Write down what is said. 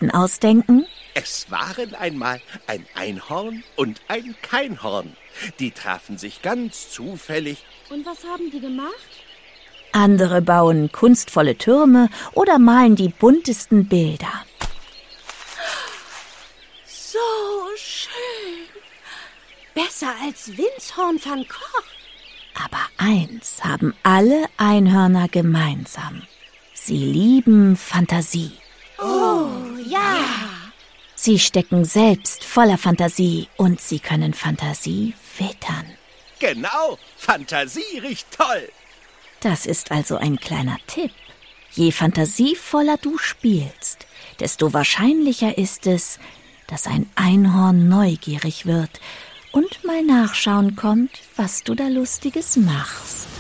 Geschichten ausdenken? Es waren einmal ein Einhorn und ein Keinhorn. Die trafen sich ganz zufällig. Und was haben die gemacht? Andere bauen kunstvolle Türme oder malen die buntesten Bilder. So schön. Besser als Vinshorn van Gogh. Aber eins haben alle Einhörner gemeinsam. Sie lieben Fantasie. Oh, ja. Sie stecken selbst voller Fantasie und sie können Fantasie wittern. Genau, Fantasie riecht toll. Das ist also ein kleiner Tipp. Je fantasievoller du spielst, desto wahrscheinlicher ist es, dass ein Einhorn neugierig wird und mal nachschauen kommt, was du da Lustiges machst.